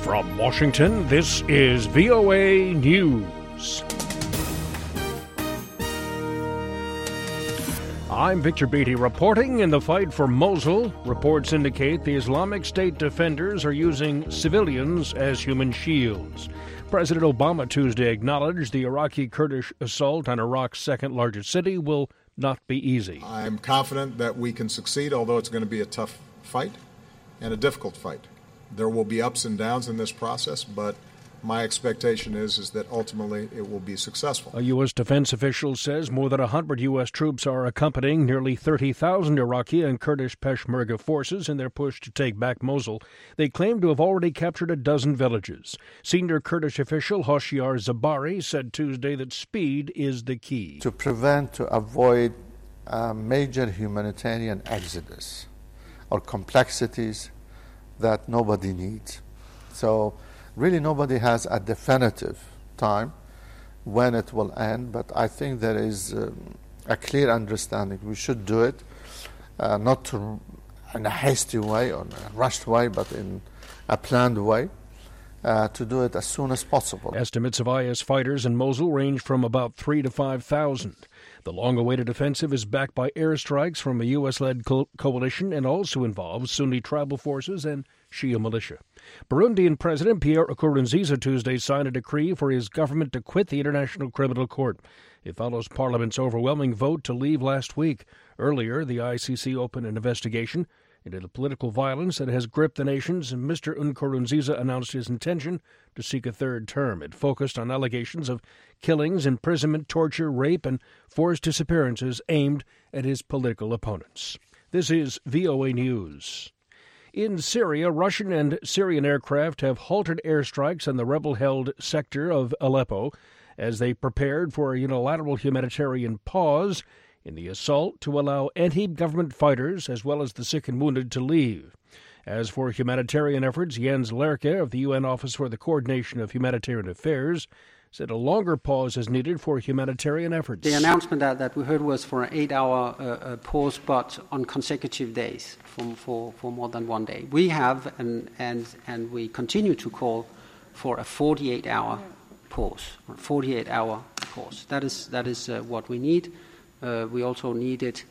From Washington, this is VOA News. I'm Victor Beatty reporting. In the fight for Mosul, reports indicate the Islamic State defenders are using civilians as human shields. President Obama Tuesday acknowledged the Iraqi Kurdish assault on Iraq's second largest city will not be easy. I'm confident that we can succeed, although it's going to be a tough fight and a difficult fight. There will be ups and downs in this process, but my expectation is that ultimately it will be successful. A U.S. defense official says more than 100 U.S. troops are accompanying nearly 30,000 Iraqi and Kurdish Peshmerga forces in their push to take back Mosul. They claim to have already captured a dozen villages. Senior Kurdish official Hoshyar Zabari said Tuesday that speed is the key. To avoid a major humanitarian exodus or complexities that nobody needs. So really nobody has a definitive time when it will end, but I think there is a clear understanding. We should do it, not in a hasty way or a rushed way, but in a planned way, to do it as soon as possible. Estimates of IS fighters in Mosul range from about 3,000 to 5,000. The long-awaited offensive is backed by airstrikes from a U.S.-led coalition and also involves Sunni tribal forces and Shia militia. Burundian President Pierre Nkurunziza Tuesday signed a decree for his government to quit the International Criminal Court. It follows Parliament's overwhelming vote to leave last week. Earlier, the ICC opened an investigation into the political violence that has gripped the nations, and Mr. Nkurunziza announced his intention to seek a third term. It focused on allegations of killings, imprisonment, torture, rape, and forced disappearances aimed at his political opponents. This is VOA News. In Syria, Russian and Syrian aircraft have halted airstrikes on the rebel-held sector of Aleppo as they prepared for a unilateral humanitarian pause in the assault to allow anti-government fighters as well as the sick and wounded to leave. As for humanitarian efforts, Jens Lerche of the UN Office for the Coordination of Humanitarian Affairs said a longer pause is needed for humanitarian efforts. The announcement that we heard was for an 8-hour pause, but on consecutive days for more than one day. We have and we continue to call for a 48-hour pause. That is what we need. We also need it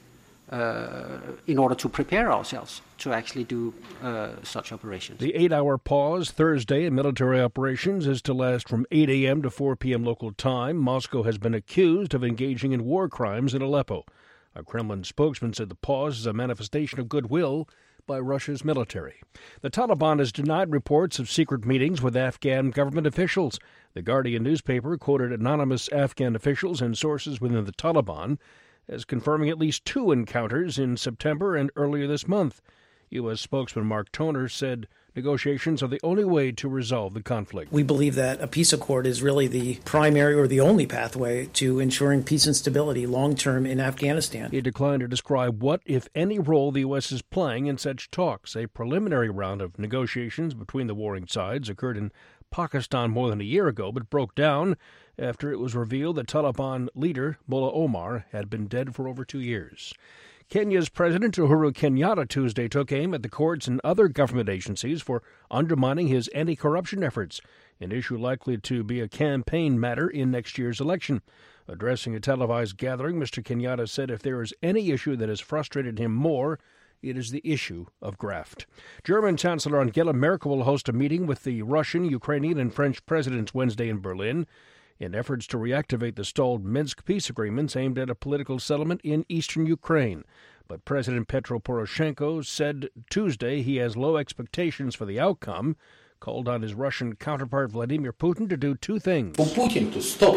in order to prepare ourselves to actually do such operations. The 8-hour pause Thursday in military operations is to last from 8 a.m. to 4 p.m. local time. Moscow has been accused of engaging in war crimes in Aleppo. A Kremlin spokesman said the pause is a manifestation of goodwill by Russia's military. The Taliban has denied reports of secret meetings with Afghan government officials. The Guardian newspaper quoted anonymous Afghan officials and sources within the Taliban as confirming at least 2 encounters in September and earlier this month. U.S. spokesman Mark Toner said negotiations are the only way to resolve the conflict. We believe that a peace accord is really the primary or the only pathway to ensuring peace and stability long-term in Afghanistan. He declined to describe what, if any, role the U.S. is playing in such talks. A preliminary round of negotiations between the warring sides occurred in Pakistan more than a year ago, but broke down after it was revealed that Taliban leader Mullah Omar had been dead for over 2 years. Kenya's President Uhuru Kenyatta Tuesday took aim at the courts and other government agencies for undermining his anti-corruption efforts, an issue likely to be a campaign matter in next year's election. Addressing a televised gathering, Mr. Kenyatta said if there is any issue that has frustrated him more, it is the issue of graft. German Chancellor Angela Merkel will host a meeting with the Russian, Ukrainian, and French presidents Wednesday in Berlin in efforts to reactivate the stalled Minsk peace agreements aimed at a political settlement in eastern Ukraine. But President Petro Poroshenko said Tuesday he has low expectations for the outcome, called on his Russian counterpart Vladimir Putin to do 2 things. For Putin to stop,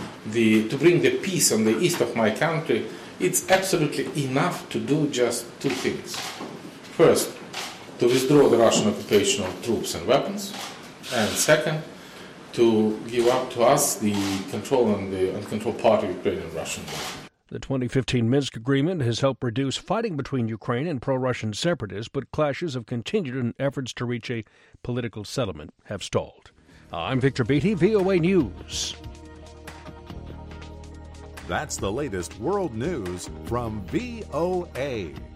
to bring the peace on the east of my country, it's absolutely enough to do just 2 things. First, to withdraw the Russian occupational troops and weapons, and second, to give up to us the control on the uncontrolled part of Ukrainian-Russian border. The 2015 Minsk agreement has helped reduce fighting between Ukraine and pro-Russian separatists, but clashes have continued and efforts to reach a political settlement have stalled. I'm Victor Beatty, VOA News. That's the latest world news from VOA.